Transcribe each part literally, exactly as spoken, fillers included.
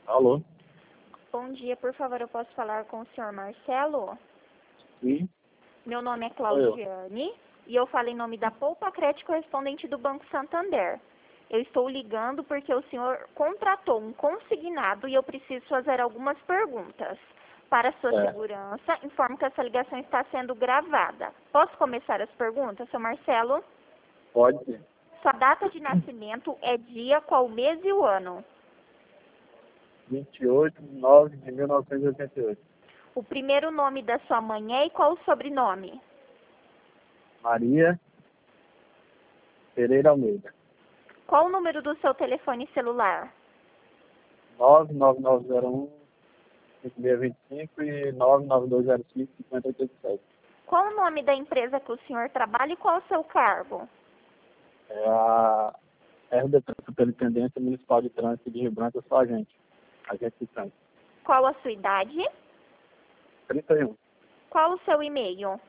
Alô? Bom dia, por favor, eu posso falar com o senhor Marcelo? Sim, Meu nome é sou eu. Claudiane e eu falo em nome da Poupa Crédito correspondente do Banco Santander. Eu estou ligando porque o senhor contratou um consignado e eu preciso fazer algumas perguntas. Para sua É. segurança, informo que essa ligação está sendo gravada. Posso começar as perguntas, seu Marcelo? Pode ser. Sua data de nascimento é dia, qual mês e o ano? vinte e oito de nove de mil novecentos e oitenta e oito. O primeiro nome da sua mãe é e qual o sobrenome? Maria Pereira Almeida. Qual o número do seu telefone celular? nove nove nove zero um cinco seis dois cinco e nove nove dois zero cinco cinco zero oito sete. Qual o nome da empresa que o senhor trabalha e qual o seu cargo? É a R D T, Superintendência Municipal de Trânsito de Rio Branco, eu sou agente. Agente de trânsito. Qual a sua idade? trinta e um. Qual o seu e-mail?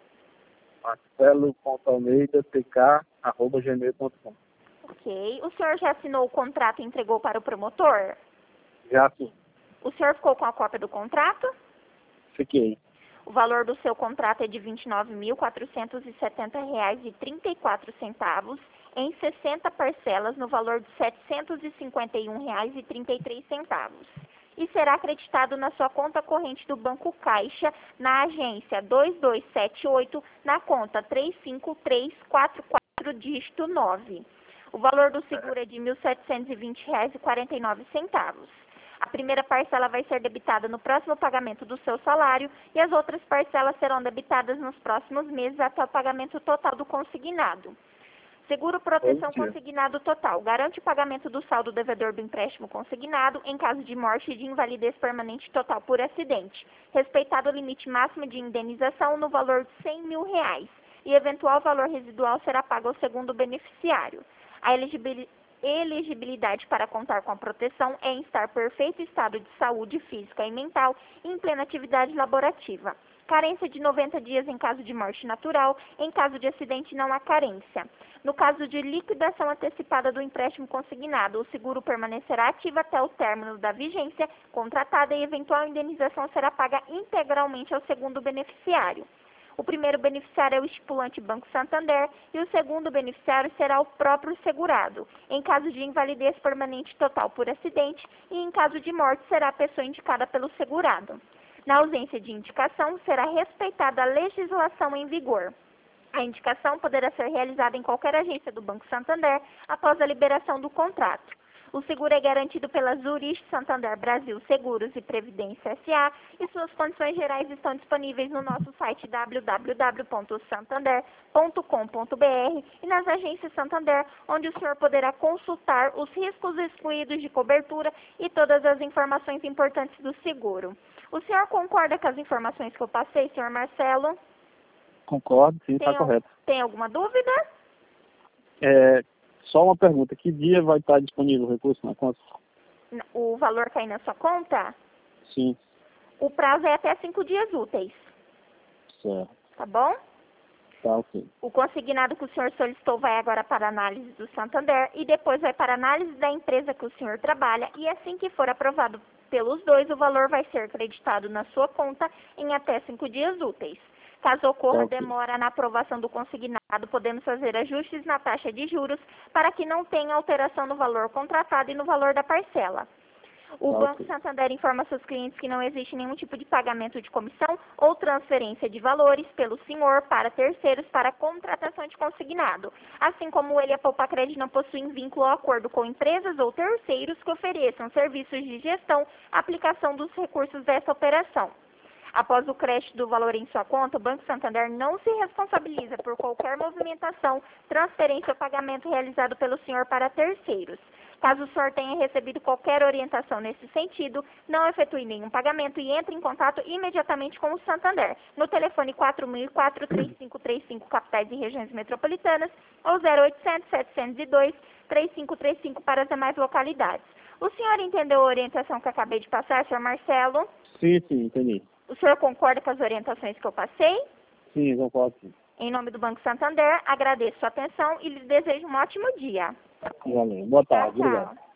marcelo ponto almeida p k arroba gmail ponto com. Ok. O senhor já assinou o contrato e entregou para o promotor? Já sim, O senhor ficou com a cópia do contrato? fiquei. O valor do seu contrato é de vinte e nove mil quatrocentos e setenta reais e trinta e quatro centavos em sessenta parcelas no valor de setecentos e cinquenta e um reais e trinta e três centavos. E será acreditado na sua conta corrente do Banco Caixa, na agência dois dois sete oito, na conta três cinco três quatro quatro, dígito nove. O valor do seguro é de mil setecentos e vinte reais e quarenta e nove centavos. A primeira parcela vai ser debitada no próximo pagamento do seu salário e as outras parcelas serão debitadas nos próximos meses até o pagamento total do consignado. Seguro proteção Positivo. consignado total. Garante o pagamento do saldo devedor do empréstimo consignado em caso de morte e de invalidez permanente total por acidente. Respeitado o limite máximo de indenização no valor de cem mil reais. E eventual valor residual será pago ao segundo beneficiário. A elegibilidade elegibilidade para contar com a proteção é em estar perfeito estado de saúde física e mental e em plena atividade laborativa. Carência de noventa dias em caso de morte natural, em caso de acidente não há carência. No caso de liquidação antecipada do empréstimo consignado, o seguro permanecerá ativo até o término da vigência contratada e eventual indenização será paga integralmente ao segundo beneficiário. O primeiro beneficiário é o estipulante Banco Santander e o segundo beneficiário será o próprio segurado. Em caso de invalidez permanente total por acidente e em caso de morte será a pessoa indicada pelo segurado. Na ausência de indicação, será respeitada a legislação em vigor. A indicação poderá ser realizada em qualquer agência do Banco Santander após a liberação do contrato. O seguro é garantido pela Zurich Santander Brasil Seguros e Previdência S A e suas condições gerais estão disponíveis no nosso site w w w ponto santander ponto com ponto b r e nas agências Santander, onde o senhor poderá consultar os riscos excluídos de cobertura e todas as informações importantes do seguro. O senhor concorda com as informações que eu passei, senhor Marcelo? Concordo, sim, está Tem, al- correto. tem alguma dúvida? É, só uma pergunta, que dia vai estar disponível o recurso na conta? N- O valor cair na sua conta? Sim, O prazo é até cinco dias úteis, certo. tá bom? Tá ok. O consignado que o senhor solicitou vai agora para a análise do Santander e depois vai para a análise da empresa que o senhor trabalha e assim que for aprovado pelos dois, o valor vai ser creditado na sua conta em até cinco dias úteis. Caso ocorra Ok. demora na aprovação do consignado, podemos fazer ajustes na taxa de juros para que não tenha alteração no valor contratado e no valor da parcela. O Tá Banco ok. Santander informa seus clientes que não existe nenhum tipo de pagamento de comissão ou transferência de valores pelo senhor para terceiros para contratação de consignado, assim como ele e a Poupa Crédito não possuem vínculo ou acordo com empresas ou terceiros que ofereçam serviços de gestão, aplicação dos recursos dessa operação. Após o crédito do valor em sua conta, o Banco Santander não se responsabiliza por qualquer movimentação, transferência ou pagamento realizado pelo senhor para terceiros. Caso o senhor tenha recebido qualquer orientação nesse sentido, não efetue nenhum pagamento e entre em contato imediatamente com o Santander, no telefone quatro mil e quatro, três cinco três cinco, capitais e regiões metropolitanas, ou zero oitocentos, setecentos e dois, três cinco três cinco para as demais localidades. O senhor entendeu a orientação que eu acabei de passar, senhor Marcelo? Sim, sim, entendi. O senhor concorda com as orientações que eu passei? Sim, concordo sim. Em nome do Banco Santander, agradeço sua atenção e lhe desejo um ótimo dia. Valeu. Boa Tchau, tarde, obrigado. tchau.